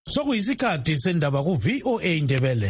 Sokuyisikhathi sendaba ku VOA Indebele.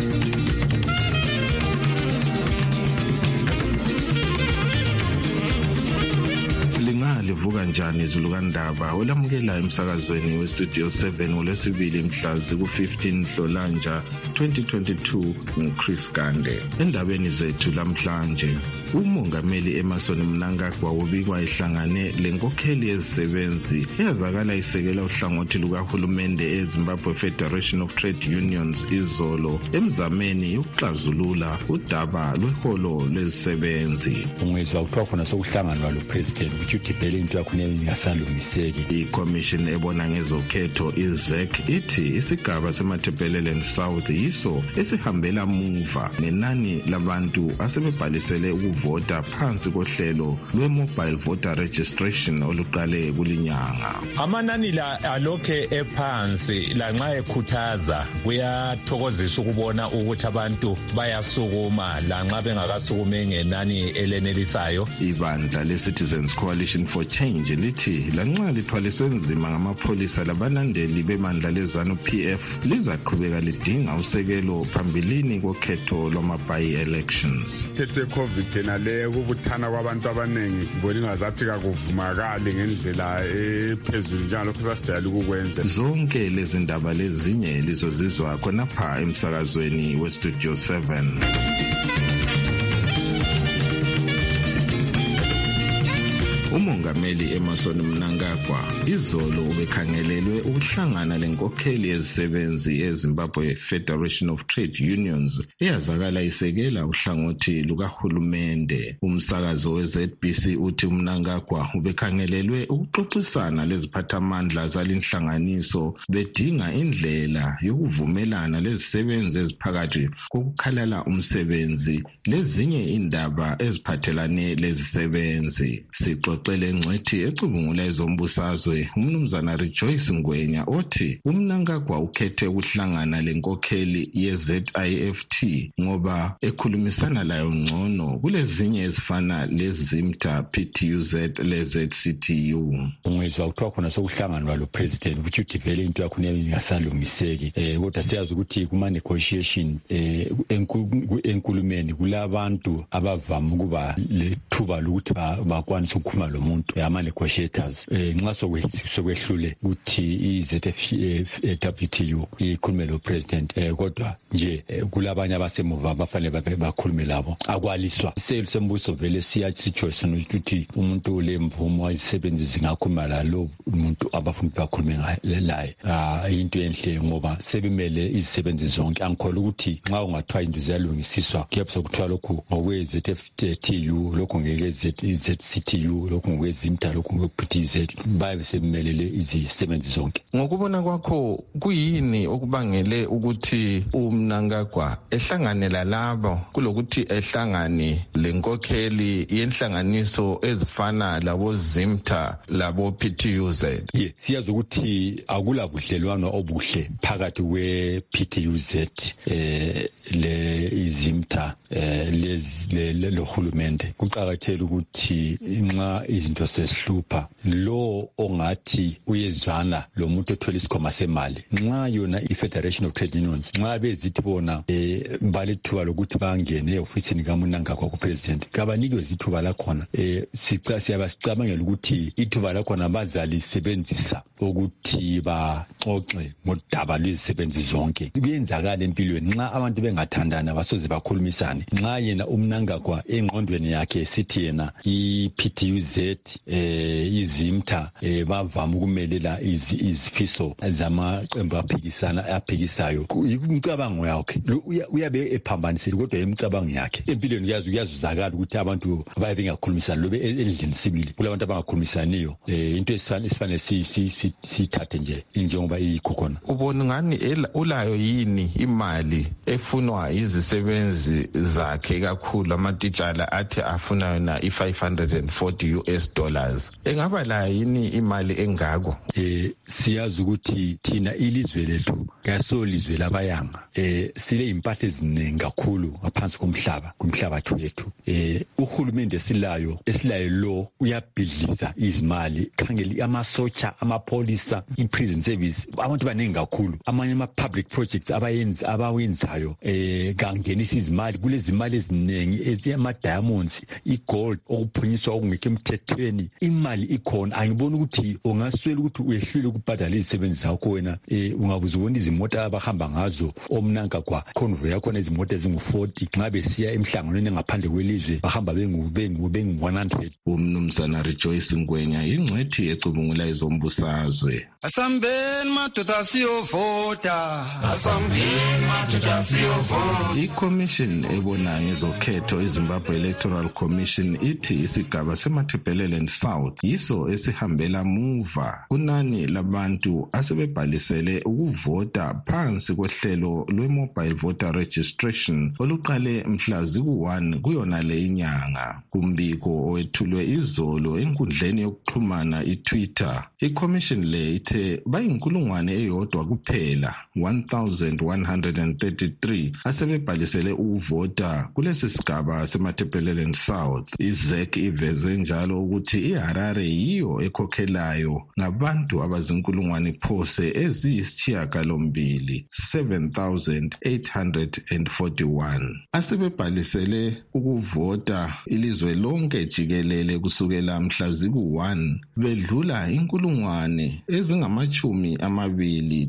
Livuka njani izulukandaba olamukela emsakazweni westudio 7 ngolwesibili mhla ku-15 Nhlolanja 2022 nguChris Gande. Endabeni zethu lamhlanje, umongameli Emmerson Mnangagwa ubikwa ehlangane lenkokheli yezisebenzi eyazakala isekela uhlangothi lukahulumende eZimbabwe Federation of Trade Unions izolo emzameni yokuxazulula udaba lweholo lezisebenzi. Ungezwa kuthiwa khona sokuhlanganwa lo president ukuthi into yakhona ingasalungiseki. Ikomishini ebona ngezokhetho iZEC ithi isigaba seMatabeleland South yiso esihambela muva nenani labantu asebebhalisele ukuvota phansi kohlelo lwe-mobile voter registration oluqale kulinyanga. Amanani la alokhe ephansi lanxa ekhuthaza kuyathokozisa ukubona ukuthi abantu bayasukuma lanxa bengakasukumi ngenani elenelisayo. Ibandla le-Citizens Coalition for Change lithi lanxa lithwaliswe nzima ngamapholisa labalandeli bemandla leZANU-PF lizaqhubeka lidinga usekelo phambilini kokhetho lwama-by-elections. Thethe COVID nale ukubuthana kwabantu abaningi bolingazathi kakuvumakali ngendlela ephezulu njengalokho sasidala ukukwenza. Zonke lezi ndaba lezinye lizozizwa khonapha emsakazweni westudio 7. Umongameli Emmerson Mnangagwa izolo ubekhangelelwe ukuhlangana lenkokheli yezisebenzi eZimbabwe Federation of Trade Unions eyazakala isekela uhlangothi lukahulumende. Umsakazo weZBC uthi uMnangagwa ubekhangelelwe ukuxoxisana leziphathamandla zalinhlanganiso bedinga indlela yokuvumelana lezisebenzi eziphakathi kokukhalala umsebenzi lezinye indaba eziphathelane lezisebenzi. Xele ngcwethi ecubungula ezombusazwe umnumzana Rejoice Ngwenya othi uMnangagwa ukhethe ukuhlangana lenkokheli yeZIFT ngoba ekhulumisana layo ngcono kulezinye ezifana leZimta PTUZ leZCTU. Ungezwa kuthiwa khona sokuhlanganwa lo president ukuthi udivele into yakhona ingasalungiseki kodwa siyazi ukuthi kuma negotiation enkulumeni kulabantu abavama ukuba lethuba lokuthi bakwanise ukukhuluma lo muntu ama-negotiators nxa sokwehlule ukuthi i-ZFTU ikhulume lo president kodwa nje kulabanye abasemuva abafanele bakhulume labo akwaliswa. Iselu sembuso vele siyasitshoyisana ukuthi umuntu lemvumo izisebenzi zingakhuluma lalo umuntu abafuna bakhulume laye. Into enhle ngoba sebemele izisebenzi zonke. Angikholwa ukuthi nxa ungathiwa into ziyalungisiswa kuyapho sokuthiwa lokhu ngokwe-ZFTU lokhu ngeke-ZCTU lokhu ngokwezimta lokhu ngokupithize babe semelele izisebenzi zonke. Ngokubona kwakho kuyini okubangele ukuthi uMnangagwa ehlanganela labo kulokuthi ehlangane lenkokheli yenhlanganiso ezifana labo Zimta labo PTUZ? Siyazi ukuthi akula budlelwano obuhle phakathi kwe-PTUZ le izimta lohulumende. Kuqakathekile ukuthi nxa izinto sesihlupha lo ongathi uyezwana lo muntu othwele isikhoma semali nxa yona i-Federation of Trade Unions nxa bezithi bona balethuba lokuthi bangene e-ofisini kaMnangagwa ku-president kabanikwe izithuba lakhona siyabasicabangela ukuthi ithuba lakhona bazalisebenzisa ukuthi baxoxe ngodaba lwezisebenzi zonke. Kuyenzakala empilweni nxa abantu bengathandana basoze bakhulumisane. Nxa yena uMnangagwa engqondweni yakhe sithi yena i-PTUZ izimta bavama ukumelela izifiso zamaqembu aphikisayo. Umcabango yakhe uyabe ephambanisile kodwa imicabango yakhe empilweni kuyazuzakala ukuthi abantu baye bengakhulumisani lobe endlini sibili kulabantu abangakhulumisaniyo. Into esifanele sithathe nje njengoba iyikhona. Ubona ngani ulayo yini imali efunwa izisebenzi zakhe kakhulu amatitshala athi afuna yona $540 engaba la yini imali engako? Siyazi ukuthi thina ilizwe lethu kasolizwe labayanga sile impahla eziningi kakhulu ngaphansi kumhlabathi wethu. Uhulumende esilayo lo uyabhidliza izimali, khangeli amasotsha, amapolisa, i-prison service, abantu baningi kakhulu. Amanye ama-public projects abawenzayo kangenisa izimali, kulezi mali eziningi eziyama-diamonds, i-gold, okuphunyiswa okungekho emthethweni. Imali ikhona, angiboni ukuthi ungaswela ukuthi uyehlule ukubhadala izisebenzi zakho wena. Ungabuza ubona izimota abahamba ngazo omnanka kwa convoy yakhona, izimota ezingu-40 nxa besiya emhlanganweni ngaphandle kwelizwe bahamba bengu-100. Umnumzana Rejoice Ngwenya ingcwethi ecubungula izombusazwe. Asambeni madoda siyovota, I-Commission ebona ngezokhetho iZimbabwe Electoral Commission ithi isigaba seMatabeleland South yiso esihambela muva kunani labantu asebebhalisele ukuvota phansi kohlelo lwe-Mobile Voter Registration oluqale mhla ziku-1 kuyona le inyanga. Kumbiko owethulwe izolo enkundleni yokuxhumana iTwitter, i-Commission le ithe bayinkulungwane eyodwa kuphela 1133 asebebhalisele ukuvota kulesi sigaba seMatabeleland South. IZEC iveze njalo ukuthi iHarare yiyo ekhokhelayo ngabantu abazinkulungwane phose eziyisishiyagalombili 7,841 asebebhalisele ukuvota ilizwe lonke jikelele kusukela mhla ziku-1 bedlula inkulungwane ezingamachumi amabili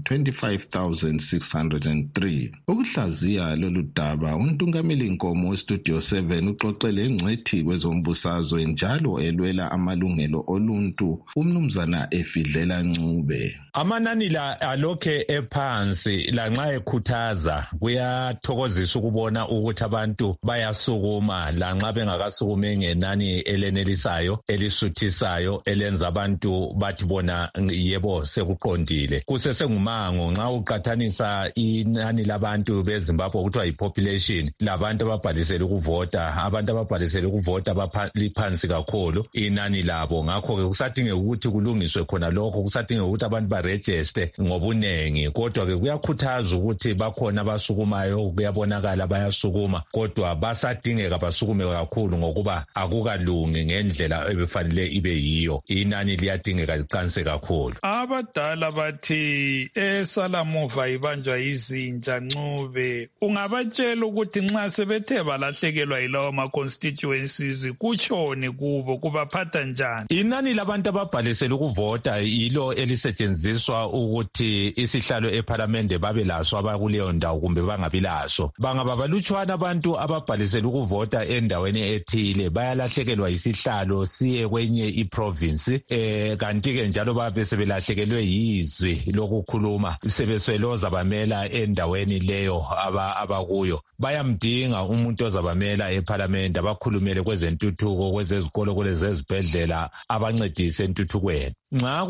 25,603. Ukuhlaziya lolu daba uNtungameli Nkomo weStudio 7 uxoxele engcwethi kwezombusazwe njalo elwela amalungelo oluntu umnumzana Efidlela Ncube. Amanani la alokhe ephansi lanxa ekhuthaza, kuyathokozisa ukubona ukuthi abantu bayasukuma lanxa bengakasukumi ngenani elenelisayo, elisuthisayo, elenza abantu bathi bona yebo sekuqondile. Kusesengumango nxa uqathanisa inani labantu beZimbabwe kuthiwa yi-population labantu ababhalisele ukuvota, abantu ababhalisele ukuvota liphansi kakhulu inani labo. Ngakho-ke kusadingeka ukuthi kulungiswe khona lokho, kusadingeka ukuthi abantu barejiste ngobunengi. Kodwa-ke kuyakhuthaza ukuthi bakhona abasukumayo, kuyabonakala bayasukuma, kodwa basadingeka basukume kakhulu ngokuba akukalungi ngendlela ebefanele ibe yiyo. Inani liyadingeka liqanse kakhulu. Abadala bathi esalamuva ibanjwa izinja. Ncube, ungabatshela ukuthi nxa sebethe balahlekelwa yilawo ma-constituencies kutshoni kubo, kubaphatha njani? Inani labantu ababhalisele ukuvota yilo elisetshenziswa ukuthi isihlalo ephalamende babe laso abakuleyo ndawo kumbe bangabi laso. Bangaba balutshwana abantu ababhalisele ukuvota endaweni ethile bayalahlekelwa yisihlalo siye kwenye iprovince, kanti-ke njalo babe sebelahlekelwe yizwi lokukhuluma, sebesweloza bamela endaweni leyo abakuyo. Bayamdinga umuntu ozabamela ephalamende abakhulumele kwezentuthuko, kwezezikolo, kwezezibhedlela, abancedise entuthukweni. Nxa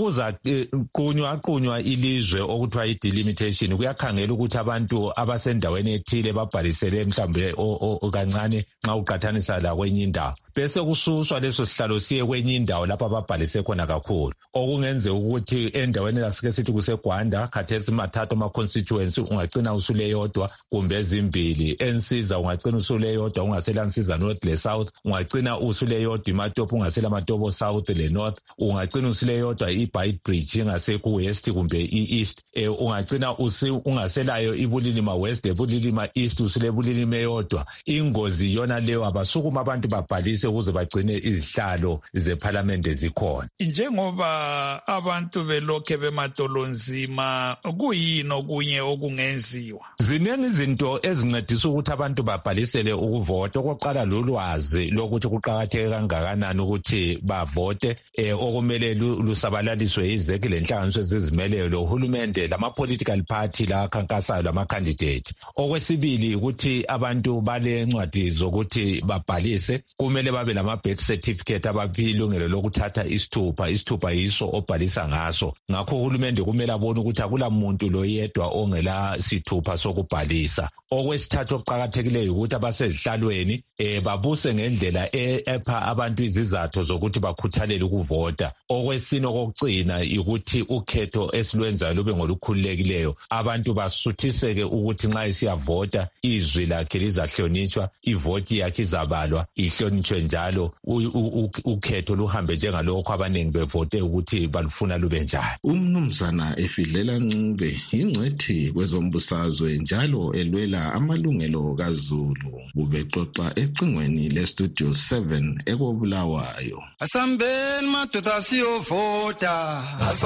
kuzaqunywa ilizwe okuthiwa i-delimitation, kuyakhangela ukuthi abantu abasendaweni ethile babhalisele mhlawumbe kancane nxa uqathanisa la kwenye indawo, bese kususwa leso sihlalo siye kwenye indawo lapho ababhalise khona kakhulu, okungenzeka ukuthi endaweni lasike sithi kuseGwanda khathesi mathathu ama-constituency ungagcina usuleyodwa kumbe ezimbili. eNsiza ungagcina usuleyodwa ungasela Nsiza North le South, ungagcina usuleyodwa iMatopo ungasela Matopo South le North, ungagcina usuleyodwa iBeitbridge ingasekho West kumbe i-East, ungagcina ungaselayo iBulilima West leBulilima East usule Bulilima eyodwa. Ingozi yona leyo, abasukuma abantu babhalise ukuze bagcine izihlalo zephalamende zikhona. Njengoba abantu belokhe bemadolonzima, kuyini okunye okungenziwa? Ziningi izinto ezincedisa ukuthi abantu babhalisele ukuvota. Okokuqala lolwazi lokuthi kuqakatheke kangakanani ukuthi bavote, okumele lusabalaliswe iZEC lenhlanganiso ezizimeleyo lohulumende lama-political party lakhankasayo lama-candidate. Okwesibili ukuthi abantu balencwadi zokuthi babhalise, kumele babe lama-birth certificate abaphilungelo lokuthatha isithupha yiso obhalisa ngaso. Ngakho uhulumende kumele abone ukuthi akula muntu loyedwa ongela sithupha sokubhalisa. Okwesithathu okuqakathekileyo ukuthi abasezihlalweni babuse ngendlela epha abantu izizathu zokuthi bakhuthalele ukuvota. Okwesine okugcina ukuthi ukhetho esilwenzayo lube ngolukhululekileyo, abantu basuthiseke ukuthi nxa isiyavota izwi lakhe lizahlonitshwa, ivoti yakhe izabalwa, ihlonitshwe njalo, ukhetho luhambe njengalokho abaningi bevote ukuthi balufuna lube njalo. Umnumzana Efidlela Ncube ingcwethi kwezombusazwe njalo elwela amalungelo kaZulu. Ubexoxa ecingweni leStudio 7 eKobulawayo. Asambeni madoda siyovota.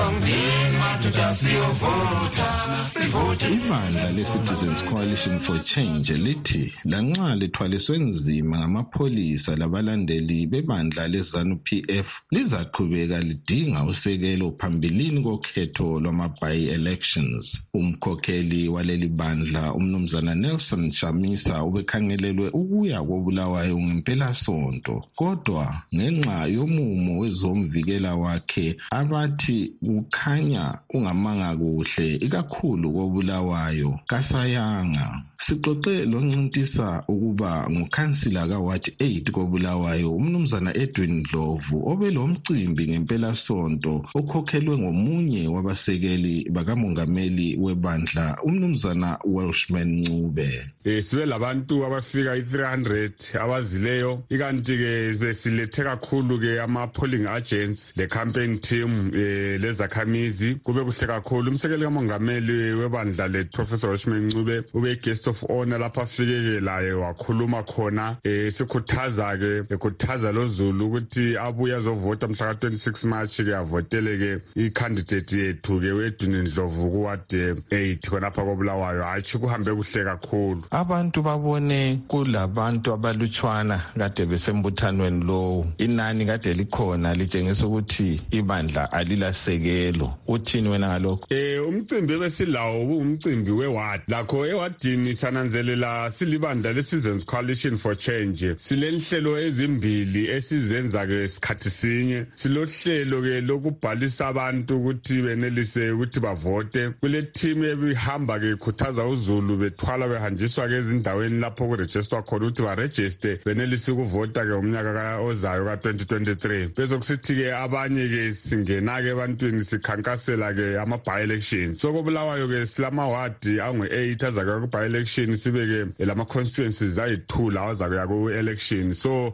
Ibandla leCitizens Coalition for Change lithi lanxa lithwaliswe nzima ngamapholisa labalandeli bebandla leZANU-PF lizaqhubeka lidinga usekelo phambilini kokhetho lwama-by-elections. Umkhokheli waleli bandla umnumzana Nelson Shamisa ubekhangelelwe ukuya koBulawayo ngempelasonto, kodwa ngenxa yomumo wezomvikela wakhe abathi kukhanya ungamanga kuhle ikakhulu koBulawayo kasayanga. Sixoxe loNcintisa ukuba ngukhansila kaWard 8 koBulawayo umnumzana Edwin Ndlovu obelomcimbi ngempelasonto okhokhelwe ngomunye wabasekeli bakamongameli webandla umnumzana Welshman Ncube. Sibe labantu abafika 300 abazileyo, ikanti ke besilethe kakhulu ke ama polling agents le campaign team lezakhamizi. Kube kuhle kakhulu umsekeli kamongameli webandla le Professor Welshman Ncube ube guest of honor lapha afike laye wakhuluma khona, sikhuthaza ke ekhuthaza loZulu ukuthi abuya azovota mhla ka26 March ke avotele ke i-candidate yethu ke weDwini Ndlovu kuWard 8 khonapha koBulawayo. Hayi kuhambe kuhle kakhulu. Abantu babone kulabantu abalutshwana kade besembuthanweni lo, inani kade likhona litshengisa ukuthi ibandla alilasekelo. Uthini wena ngalokho? Umcimbi besilawo umcimbi weward lakho ewadini sananzelela silibandla leCitizens Coalition for Change. Silenhlelo ezimbili esizenza ke isikhathi sinye. Silohlelo ke lokubhalisa abantu ukuthi benelise ukuthi bavote. Kule team ebihamba ke ikhuthaza uZulu bethwala behanjiswa ke ezindaweni lapho kuregisterwa khona ukuthi baregister benelise ukuvota ke umnyaka ozayo ka2023. Bezokusithi ke abanye ke singena ke ebantwini sikhankasela ke ama by elections. So koBulawayo ke silama ward angu8 azake ku by election, sibe ke lama constituencies ayi2 lawa azake ku election. So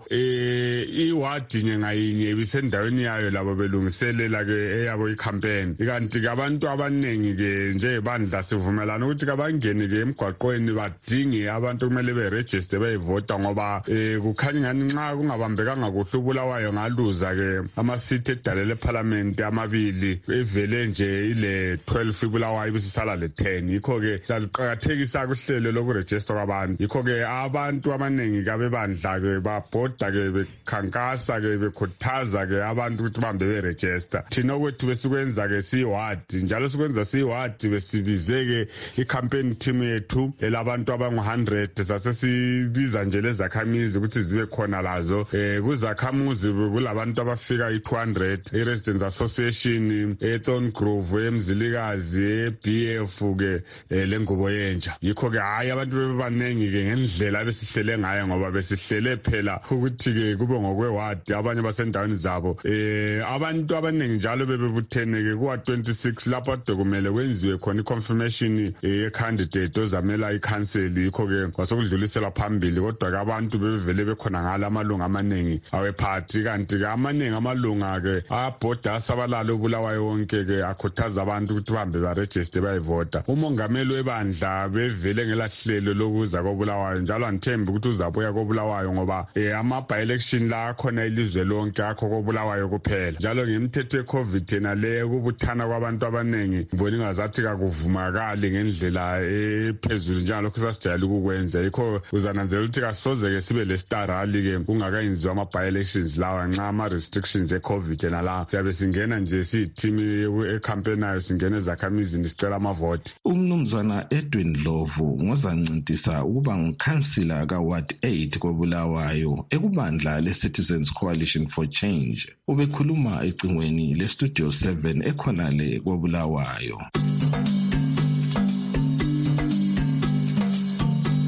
iward ngayinye bisendaweni yayo labo belungiselela ke eyabo icampaign. Ikanti ke abantu abanengi ke nje bandla sivumelana ukuthi kabangeni ke emgwaqweni badinge abantu kumele beregister beyivota ngoba kukhanya ngani nxa kungabambekanga kuhle uBulawayo ngaluza ke ama seat edalele parliament amabili evele nje ile 12 iBulawayo bisisala le 10. Yikho ke saliqhakathekisa kuhlelo lokuregister kwabantu. Yikho ke abantu abanengi kabe bandla ke babhoda ke bekhankasa ke bekhuthaza ke abantu ukuthi bambe beregister. Thina kwethu besikwenza ke siward njalo sikwenza siward besibize ke icampaign team yethu elabantu abangu100 sasesibiza nje lezakhamizi ukuthi zibe khona lazo. Kuzakhamuzi kulabantu abafika i200, iresidents association eThorn Grove, eMzilikazi, eBF ke lengubo yentsha. Yikho ke hayi abantu bebanengi ke ngendlela besihlele ngayo ngoba besihlele phela ukuthi ke kube ngokweward abanye basendaweni zabo. Abantu abanengi njalo bebebuthene ke kuwa26 lapho dokumele kwenziwe khona iconfirmation ye-candidate ozamela i-council. Yikho ke kwasokudlulisela phambili kodwa ke abantu bebevele bekhona ngala amalunga amaningi awephathi. Kanti ke amaningi amalunga ke abhoda sabalalo uBulawayo wonke ke akhuthaza abantu ukuthi bahambe baregister bayivota. Umongameli webandla bevele ngelahlelo lokuza koBulawayo njalo anithembi ukuthi uzabuya koBulawayo ngoba ama by election la khona ilizwe lonke akho koBulawayo kuphela. Njalo ngemthetho weCovid nale kubuthana kwabantu abanengi ngibona ingazathi kakuvumakali ngendlela ephezulu njalo kusasijayela ukukwenza. Yikho uzananzela ukuthi kasoze ke sibe le star rally ke kungakayenziwa ama by elections lawa nxa ama restrictions eCovid nala siyabe singena nje siyiteam ecampaignayo singena ezakhamizini sicela amavote. Umnumzana Edwin Ndlovu ngozancintisa ukuba ngukhansila kaWard 8 koBulawayo ekubandla leCitizens Coalition for Change. Ubekhuluma ecingweni leStudio 7 ekhonale koBulawayo.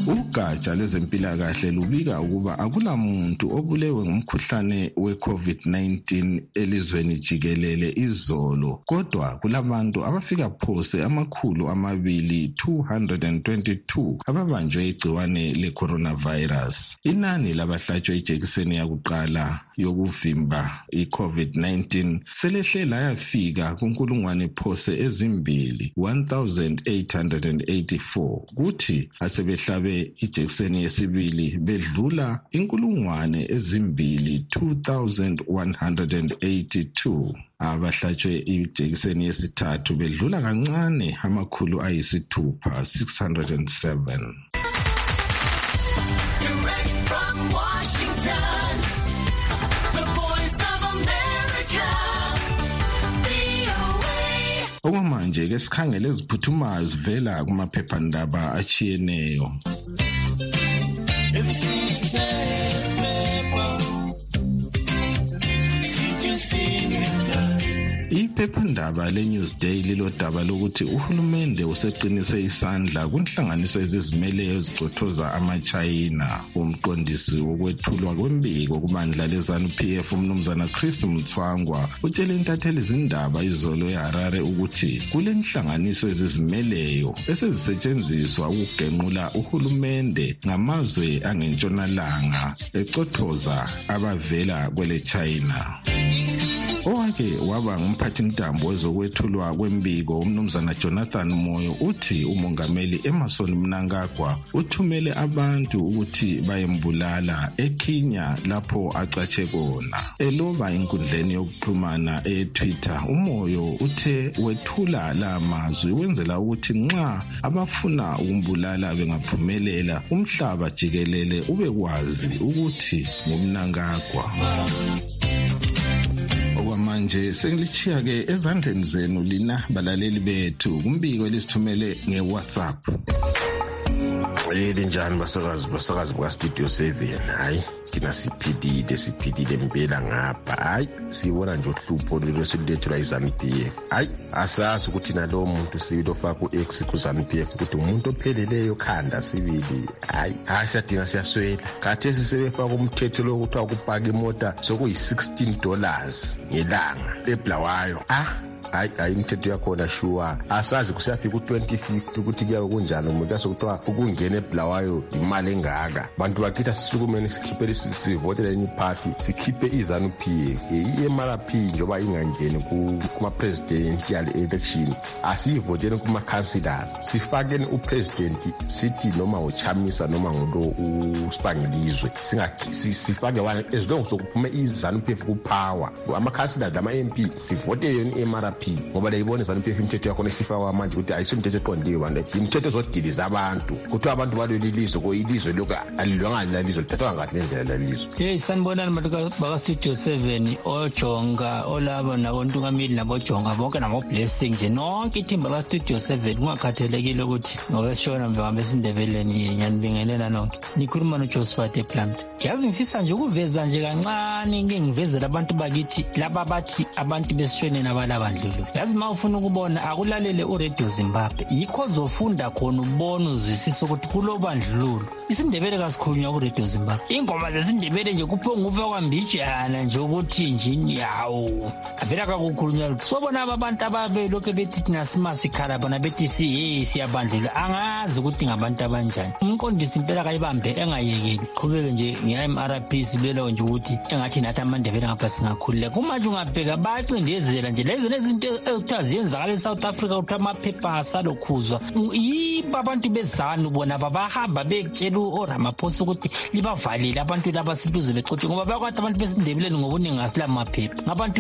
Ugatsha lwezempilakahle lubika ukuba akulamuntu obulewe ngumkhuhlane we-COVID-19 elizweni jikelele izolo, kodwa kulabantu abafika phose 222 ababanjwe igciwane le-coronavirus. Inani labahlatshwe ijekiseni yakuqala yokuvimba i-COVID-19 selehle layafika kunkulungwane phose ezimbili 1884, kuthi asebehlabe ijekiseni yesibili bedlula inkulungwane ezimbili 2182. Abahlatshwe ijekiseni yesithathu bedlula kancane 607. Direct from Washington, the Voice of America, VOA. Okwamanje ke sikhangele eziphuthumayo zivela kumaphephandaba achiyeneyo. Iphephandaba le-Newsday lilodaba lokuthi uhulumende useqinise isandla kunhlanganiso ezizimeleyo ezicothoza amaChina. Umqondisi wokwethulwa kwembiko kubandla le-ZANU-PF umnumzana Chris Mtswangwa utshele intatheli izindaba izolo eHarare ukuthi kule nhlanganiso ezizimeleyo esezisetshenziswa ukugenqula uhulumende ngamazwe angentshonalanga ecothoza abavela kwele China. Owake waba ngumphathintambo wezokwethulwa kwembiko umnumzana Jonathan Moyo uthi umongameli Emmerson Mnangagwa uthumele abantu ukuthi bayembulala eKenya lapho acatshe khona. Eloba inkundleni yokuxhumana eTwitter, uMoyo uthe wethula la mazwi wenzela ukuthi nxa abafuna ukumbulala bengaphumelela umhlaba jikelele ubekwazi ukuthi ngumNangagwa. Okwamanje sengilichiya ke ezandleni zenu lina balaleli bethu kumbiko lisithumele ngeWhatsApp. Linjani basakazi buka Studio 7? Hayi thina siphidile impela ngapha. Hayi sibona nje uhlupho lwesilethwa iZANU-PF. Hayi asazi ukuthi nalo muntu sibilofaka ku-X kuZANU-PF ukuthi umuntu opheleleyo khanda sibili. Hayi asadinga siyaswela. Khathesi sebefaka umthetho lokuthi akupaka imota sokuyi$16 ngelanga eBulawayo. Hayi imithetho yakhona sure asazi kusiyafika u2050 ukuthi kuyabe kunjani umuntu asokuthiwa ukungena eBulawayo imali engaka. Bantu bakithi sisukumene sikhiphe sivotele enye party sikhiphe iZANU-PF iMRP njoba ingangeni kuma presidential election asivotele kuma councillors sifakeni upresident sithi noma uChamisa noma ngulo uSipangilizwe sifake wana as long sokuphume iZANU-PF kupower ama councillors lama MP sivotele iMRP ngoba leyibona iZANU-PF imithetho yakhona isifakwa manje ukuthi ayisimthetho eqondiwe bantu imithetho ezodiliza abantu kuthi abantu balelilizwe ko ilizwe lokho alilwanga lalizwe lithathwa kahle ngendlela lalizwe. Sanibonani bantu baka Studio 7 oJonga olabo nabontungamili naboJonga bonke nabo-Blessing nje nonke ithimba la Studio 7 kungakhathalekile ukuthi ngokweshona mbe esindebeleni ngiyanibingelela nonke nikhuluma noJosephat ePlant. Yazi ngifisa nje ukuveza nje kancane ngivezela abantu bakithi laba bathi abantu besishweni nabalabandlu. Yazi ma ufuna ukubona akulalele uRadio Zimbabwe yikho zofunda khona ubona uzwisisa ukuthi kulobandlululo isindebele kasikhulunywa kuRadio Zimbabwe. Ingoma zesindebele nje kuphonga ufa kwambijana nje ukuthi njini yawo avela kakukhulunywa sobona abantu ababelokho bethi thina simasikhala bona bethi siyabandlula angazi ukuthi ngabantu abanjani. Umqondisi impela kayibambe engayekeli qhubeke nje ngeMRP sibelo nje ukuthi engathi nathi amandebele ngapha singakhulula kumanje ungabheka bacindezela nje lezo nezinto ekuthiwa ziyenzakala eSouth Africa ukuthi amaphepha asalokhuzwa yiba abantu bezanu bona babahamba bekutshela uRamaphosa ukuthi libavalile abantu laba sibuze becotshe ngoba bakwathi abantu besindebeleni ngobuningi ngasila maphepha ngabantu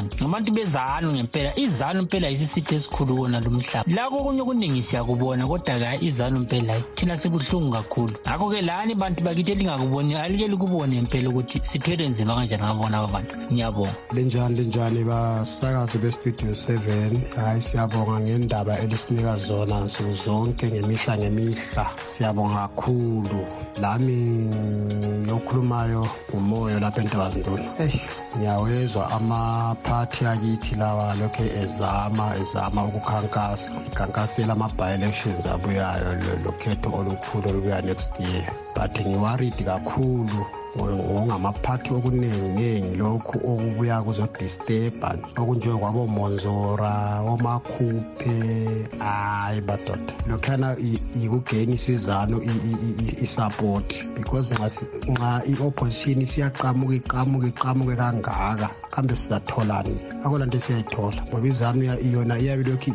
bezanu ngempela izanu impela isisithe esikhulu kona lomhlaba lako kunye okuningi siyakubona kodwa ka izanu impela thina sibuhlungu kakhulu ngakho ke lani bantu bakithi elingakuboni alike likubone impela ukuthi sithwele nzima kanjani ngabona abantu. Ngiyabonga. Linjani basakazi beStudio Studio 7. Hayi siyabonga ngendaba elisinika zona nsuku zonke ngemihla. Siyabonga kakhulu. Lami okhulumayo umoyo lapha eNtabazintuli. Ngiyawezwa amaphathi akithi lawa lokho ezama ukukhankasela ama-by-elections abuyayo lokhetho olukhulu olubuya next year. But ngiworried kakhulu ngamaphathi okuningi lokhu okubuya kuzodisturba okunjengokwabo Monzora, oMakhuphe, hayi badoda. Lokhana ikugeni isizano isupport because nxa i-opposition isiyaqamuka kangaka kambe sizatholani? Akula nto siyayithola ngoba izanu yona iyabe lokhu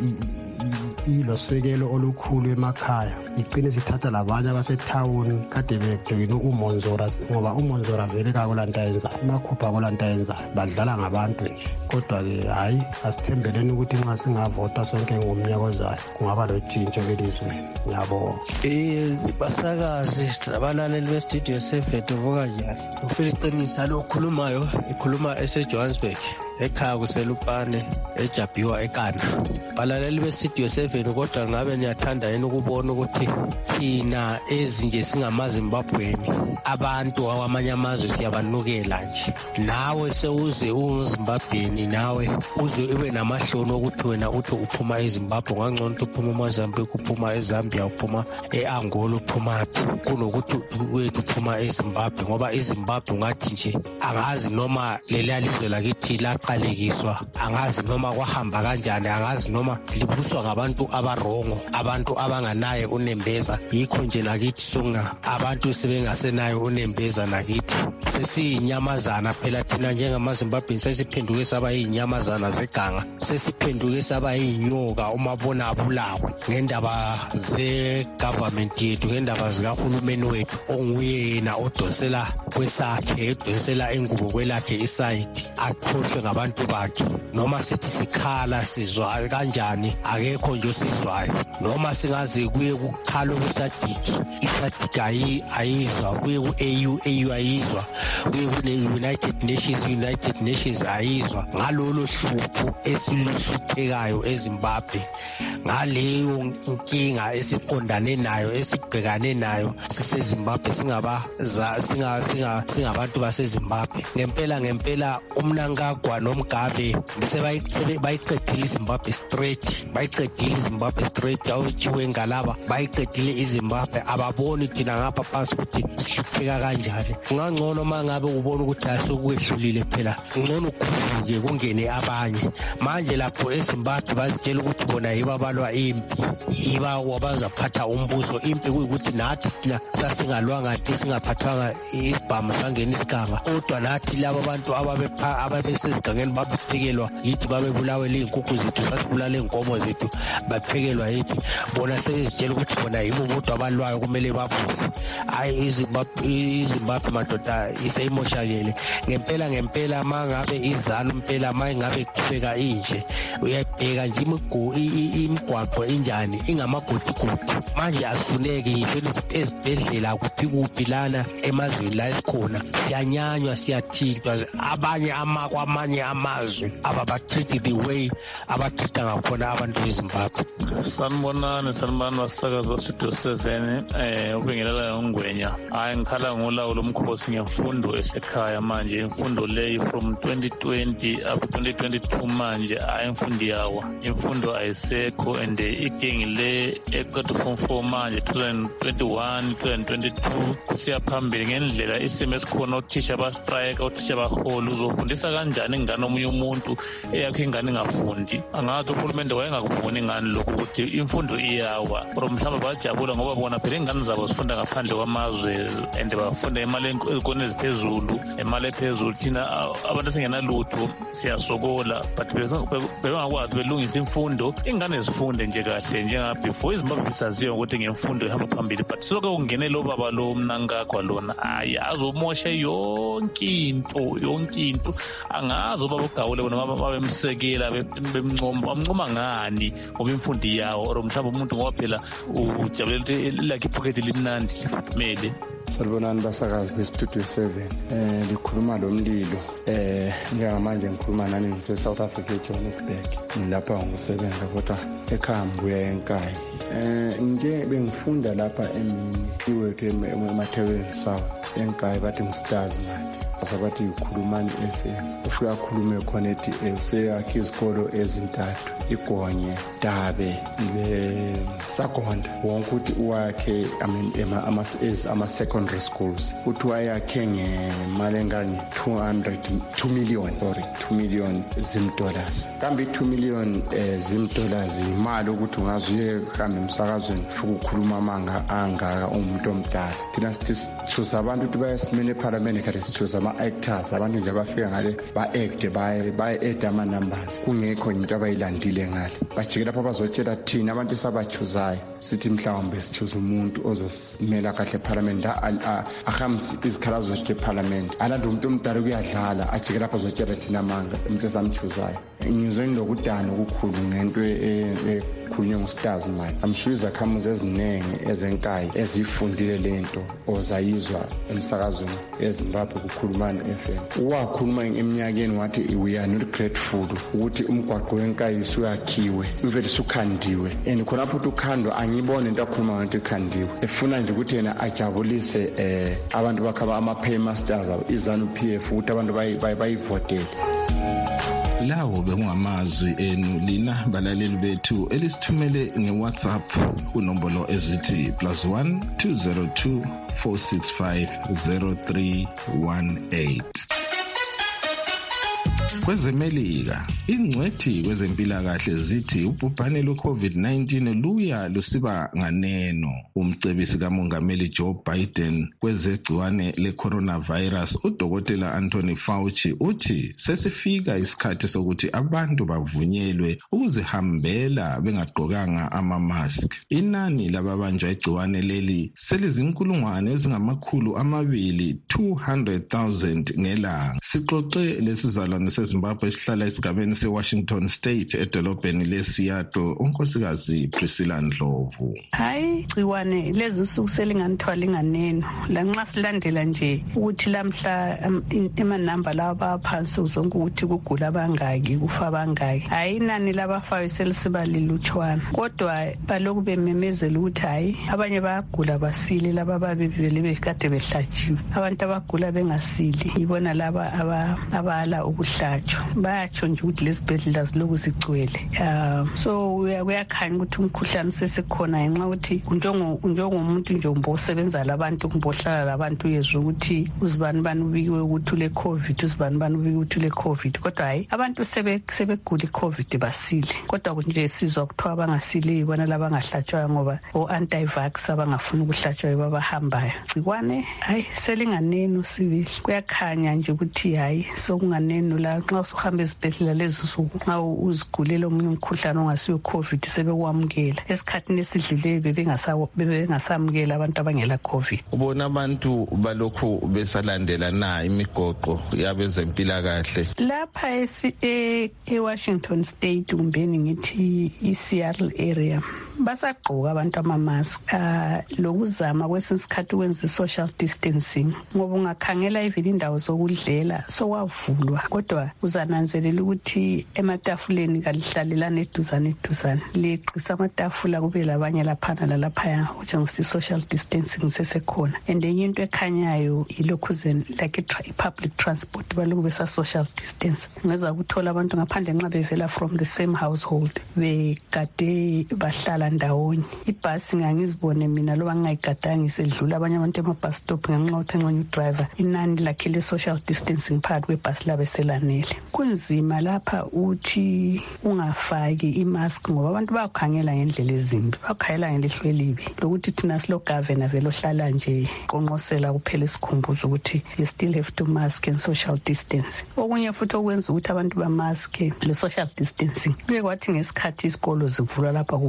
ilosekelo olukhulu emakhaya, igcine sithatha labanye abasethawuni kade bejoyine uMonzora ngoba uMonzora vele kakulanto ayenza, uMakhupha akulanto ayenza, badlala ngabantu nje. Kodwa-ke hayi asithembeleni ukuthi nxa singavota sonke ngomnyaka ozayo kungaba lotshintsho elizweni. Ngiyabonga. Basakazi abalaleli beStudio 7 uvuka njani? UFiliqinisa lo okhulumayo ikhuluma eseJohannesburg, ekhaya kuselupane, eJabiwa eKana. Balaleli beStudio 7 kodwa ngabe niyathanda yini ukubona ukuthi thina ezinje singamaZimbabweni abantu awamanye amazwe siyabanukela nje? Nawe sewuze unguZimbabweni, nawe uze ube namahloni ukuthi wena uthi uphuma eZimbabwe, ngangcono uphuma eMozambique, uphuma eZambia, uphuma eAngola, uphuma kunokuthi wethu uphuma eZimbabwe, ngoba iZimbabwe ngathi nje angazi noma leli lizwe lakithi laqalekiswa, angazi noma kwahamba kanjani, angazi noma libuswa ngabantu abarongo, abantu abanganaye unembeza. Yikho nje nakithi songa abantu sebengasenayo unembeza nakithi, sesiyinyamazana phela thina njengamaZimbabwe, sesiphenduke saba yinyamazana zeganga, sesiphenduke saba yinyoka umabona abulawe ngendaba ze-government yethu, ngendaba zikahulumeni wethu onguye yena odonsela kwesakhe, edonsela ingubo kwelakhe isayidi, akhohlwe ngabantu bakhe. Noma sithi sikhala sizwa kanjani, akekho nje osizwayo. Noma singaze kuye kukhala kwisadiki, isadiki ayizwa, kuye ku-AU ayizwa, kuye kune-United Nations ayizwa ngalolo hlupho esiluhluphekayo eZimbabwe, ngaleyo inkinga esiqondane nayo, esibhekane nayo siseZimbabwe, singabantu baseZimbabwe. Ngempela uMnangagwa noMgabe bayiqedile iZimbabwe straight, awutshiwe ngalaba bayiqedile iZimbabwe, ababoni thina ngapha phansi ukuthi sihlupheka kanjani. Kungangcono mangabe ubona ukuthi asokwehlulile phela, ngcono ukuvuke kungene abanye. Manje lapho eZimbabwe bazitshela ukuthi bona yibo abalwa impi, yibo abazaphatha umbuso. Impi kuyikuthi nathi thina sasingalwanga nto, singaphathwanga isibhamu sangena isiganga, kodwa nathi laba bantu ababesezigangeni babephekelwa yithi, babebulawela iy'nkukhu zethu, sasibulala iy'nkomo zethu, baphekelwa yithi. Bona sebezitshela ukuthi bona yibo bodwa abalwayo kumele babuze. Hayi iZimbabwe madoda iseyimoshakele ngempela. Mangabe izalo mpela mangabe kuqhubeka inje, uyabheka nje imigwaqo injani, ingamagodigodi. Manje asifuneke ngisho ezibhedlela kuphi lana emazweni la esikhona, siyanyanywa, siyathintwa. Abanye kwamanye amazwe ababatreat the way abatrita ngakhona abantu beZimbabwe. Sanibonani basakazi baStudio 7. Ubingelela ngongwenya. Hayi ngikhala ngolawo lomkhosi ngemfundo esekhaya manje, imfundo leyi from 2020 up 2022 manje imfundo yawo, imfundo ayisekho, and igengi le eqeda form 4 manje 2021 2022 kusiya phambili ngendlela isimo esikhona. Othisha bastrike, othisha bahola, uzofundisa kanjani ingane omunye umuntu eyakho ingane ingafundi? Angathi uhulumende wayengakuboni ingane lokho ukuthi imfundo iyawa, or mhlawumbe bajabula ngoba bona phela ingane zabo zifunda ngaphandle kwamazwe and bafunda imali ezikole eziphezulu, imali ephezulu. Thina abantu esingenalutho siyasokola, but bebengakwazi belungisa imfundo, ingane zifunde nje kahle njengabefore. iZimbabwe bisaziwa ukuthi ngemfundo ihamba phambili, but soke kungene lo baba lo Mnangagwa lona, hayi azomosha yonke into. Angazi bazoba bogawule bona babemsekela bemncoma ngani ngoba imfundi yawo or mhlawumbe umuntu ngoba phela ujabulela ukuthi lakhe ipocket limnandi lifudumele. Salibonani basakazi bestudio 7 likhuluma lo mlilo njengamanje ngikhuluma nani ngise-South Africa eJohannesburg ngilapha ngokusebenza kodwa ekhaya ngibuya eNkayi. Nje bengifunda lapha iwethu emathebeni South eNkayi bathi ngu-Stars manje asabathi ukhulumani FM ufika khulume khona ethi useyakhe izikolo ezintathu iGonye Dabe leSagonda wonke ukuthi uwakhe ama-secondary schools uthi wayakhe ngemali engange 2 million zim-dollars kambe i-2 million zim-dollars imali ukuthi ungazuye kambe emsakazweni futhi ukhuluma amanga angaka umuntu omdala thina sithi sithusa abantu ukuthi bayesimene ephalamende kade sithusa ama-actors abantu nje abafika ngale ba-acte baye-add ama-numbers kungekho into abayilandile ngale bajike lapho bazotshela thina abantu esabathuzayo sithi mhlawumbe sithuza umuntu ozosimela kahle ephalamende ahambise izikhalazo zethu ephalamende alande umuntu omdala kuyadlala ajike lapho azotshela thina amanga umuntu esamthuzayo ngizwe nginokudana okukhulu ngento ekhulunywe ngu-Stars manje amshuye izakhamuzi eziningi ezeNkayi ezifundile lento ozayizwa emsakazweni eZimbabwe kukhulumana FM wakhuluma eminyakeni wathi we are not grateful ukuthi umgwaqo weNkayi usuyakhiwe uvele sukhandiwe and khonapho ukuthi ukhandwa angibone into akhuluma ngayo ikhandiwe efuna nje ukuthi yena ajabulise abantu bakhaba ama-paymasters iZANU-PF ukuthi abantu bayivotele. Lawo bekungamazwi enu lina balaleli bethu elisithumele ngeWhatsApp kunombolo ezithi +1 202 465 0318. Kwezemelika ingcwethi kwezempilakahle zithi ubhubhane lwe-COVID-19 luya lusiba nganeno. Umcebisi kamongameli Joe Biden kwezegciwane le-coronavirus udokotela Anthony Fauci uthi sesifika isikhathi sokuthi abantu bavunyelwe ukuzihambela bengagqokanga ama-mask. Inani lababanjwa igciwane leli selizinkulungwane ezingama-200,000 200,000 ngelanga. Sixoxe lesizalwane seZimbabwe esihlala esigabeni seWashington State edolobheni leSeattle unkosikazi Priscilla Ndlovu. Hayi gciwane lezi nsuku selinganithwala inganeno lanxa silandela nje ukuthi lamhla emanamba laba phansi zonke ukuthi kugula abangaki kufa abangaki hayi inani labafayo selisiba lilutshwana kodwa baloku bememezela ukuthi hayi abanye bayagula basile laba babevele bekade behlatshiwe abantu abagula bengasili ibona laba abala ukuhlatshwa bayatsho nje ukuthi lesibhedlela ziloku zigcwele so kuyakhanya ukuthi umkhuhlane usesikhona ngenxa ukuthi njengomuntu nje osebenza labantu kumbohlala labantu uyezwa ukuthi uzibani bani ubikiwe ukuthi ule COVID uzibani bani ubikiwe ukuthi ule COVID kodwa hayi abantu sebegula iCovid basile kodwa kunje sizwa kuthiwa abangasile ibona labangahlatshwa ngoba o-anti-vax abangafuna ukuhlatshwa babahambayo gciwane hayi selinganeno sibili kuyakhanya nje ukuthi hayi sokunganeno la nxa usuhamba ezibhedlela lezi nsuku nxa uzigulela omunye umkhuhlane ongasiyo COVID sebekwamukela esikhathini esidlileyo bebengasamukela abantu abangela COVID. Ubona abantu balokhu besalandela na imigoqo yabezempilakahle lapha eWashington State kumbeni ngithi iSeattle area basagqoka abantu ama-mask lokuzama kwesinye isikhathi ukwenza i-social distancing ngoba ungakhangela even indawo zokudlela sokwavulwa kodwa uzananzelela ukuthi ematafuleni kalihlalelana eduzane leqisa amatafula kube labanye laphana lalaphaya njengokuthi i-social distancing sesekhona and enye into ekhanyayo ilokhuzen like i-public transport balokhu besa-social distance ngeza kuthola abantu ngaphandle nxa bevela from the same household begade bahlala ndawonye ibhasi ngangizibone mina loba ngingayigadanga isedlula abanye abantu emabus stop ngenxa ukuthi enqonya udriver inani lakhe le-social distancing phakathi kwebhasi labe selanele kunzima lapha uthi ungafaki imask ngoba abantu bayakhangela ngendlela ezimbi bayakhangela ngelihlo elibi lokuthi thina silo governor vele ohlala nje qonqosela kuphela isikhumbuzo ukuthi you still have to mask and social distance okunye futhi okwenza ukuthi abantu bamask le social distancing kuye kwathi ngesikhathi isikolo zivulwa lapha kuvulwa abantu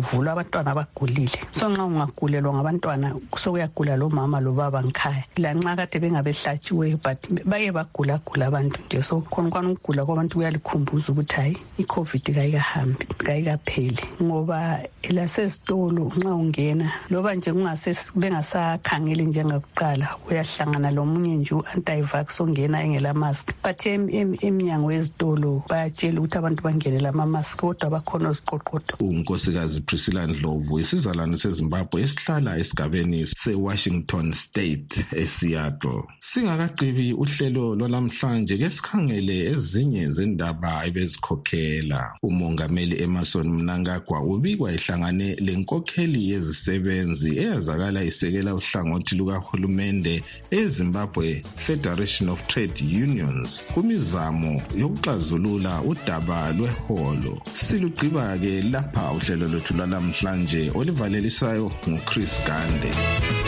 abantwana abagulile. So nxa ungagulelwa ngabantwana sokuyagula lo mama lo baba ngikhaya. La nxa kade bengabehlatshiwe but baye bagula abantu nje. So khona ukugula kwabantu kuyalikhumbuza ukuthi hayi iCovid kayikahambi kayikapheli ngoba elasezitolo nxa ungena loba nje bengasakhangeli njengakuqala uyahlangana lomunye nje anti-vax ongena engela mask but eminyango wezitolo bayatshela ukuthi abantu bangenela ama-mask kodwa bakhona oziqoqodo. unkosikazi Priscilla Ndlovu isizalwane seZimbabwe esihlala esigabeni seWashington State eSeattle. Singakaqhibi uhlelo lwalamhlanje ke sikhangele ezinye zendaba ebezikhokhela. Umongameli Emmerson Mnangagwa ubikwa ehlangane lenkokheli yezisebenzi eyazakala isekela uhlangothi lukahulumende eZimbabwe Federation of Trade Unions kumizamo yokuxazulula udaba lweholo. Silugqiba ke lapha uhlelo lwethu lwalamhlanje olivalelisayo nguChris Gande.